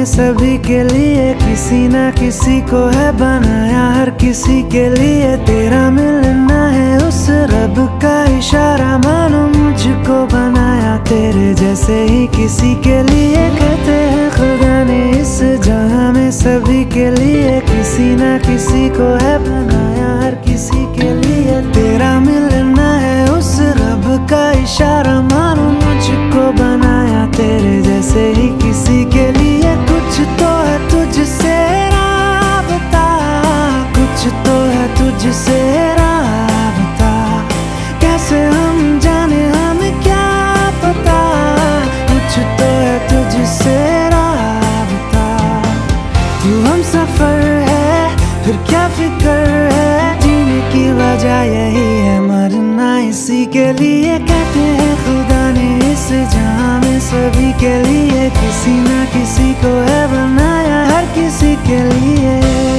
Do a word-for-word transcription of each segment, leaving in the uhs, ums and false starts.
सभी के लिए किसी ना किसी को है बनाया, हर किसी के लिए तेरा मिलना है उस रब का इशारा। मानो मुझको बनाया तेरे जैसे ही किसी के लिए, कहते हैं खुदा ने इस जहां में सभी के लिए किसी ना किसी को है बनाया, हर किसी के लिए तेरा मिलना है उस रब का इशारा। मानो मुझको बनाया तेरे जैसे ही किसी के लिए, कुछ तो है तुझसे राबता, कुछ तो है तुझसे राबता, कैसे हम जाने हमें क्या पता, कुछ तो है तुझसे राबता। तू हम सफर है फिर क्या फिक्र है, जीने की वजह यही है मरना इसी के लिए। कहते हैं खुदा ने इस जहां में सभी के लिए किसी ना किसी को है बनाया, हर किसी के लिए।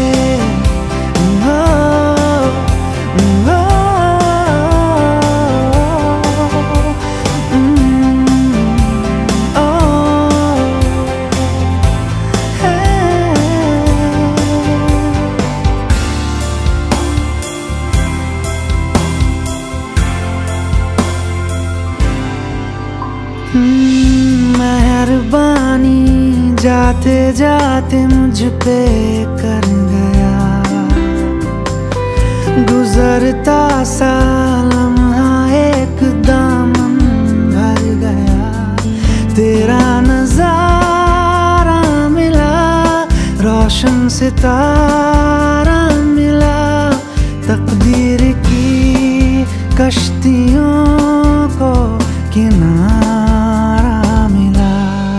ओ, ओ, ओ, मेहरबानी जाते जाते मुझ पे कर गया, गुजरता सा लम्हा एक दामन भर गया, तेरा नजारा मिला, रोशन सितारा मिला, तकदीर की कश्तियों को किनारा मिला।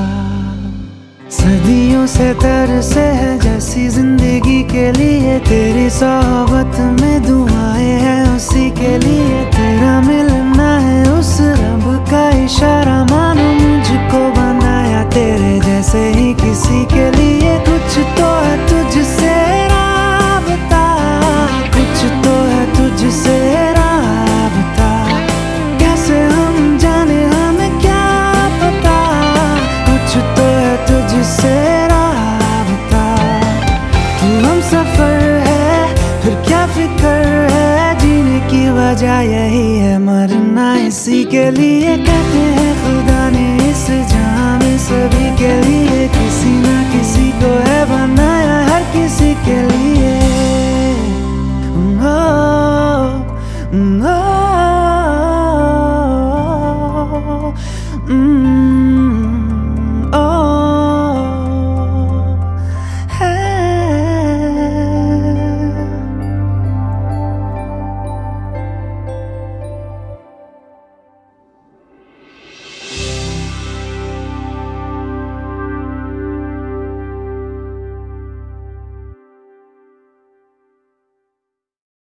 सदियों से तरसे है जैसी जिंदगी के लिए, तेरी सोहबत में दुआएं हैं उसी के लिए, तेरा मिलना है उस रब का इशारा। मानो मुझको बनाया तेरे जैसे ही किसी के लिए, कुछ तो है तुझसे राबता, कुछ तो है तुझसे राबता, कैसे हम जाने हमें क्या पता, कुछ तो है तुझसे राबता। तू हम सफर है फिर क्या फिक्र है, जीने की वजह यही है मरना इसी के लिए। कहते हैं खुदा ने इस जहां में सभी के लिए किसी ना किसी को है बनाया,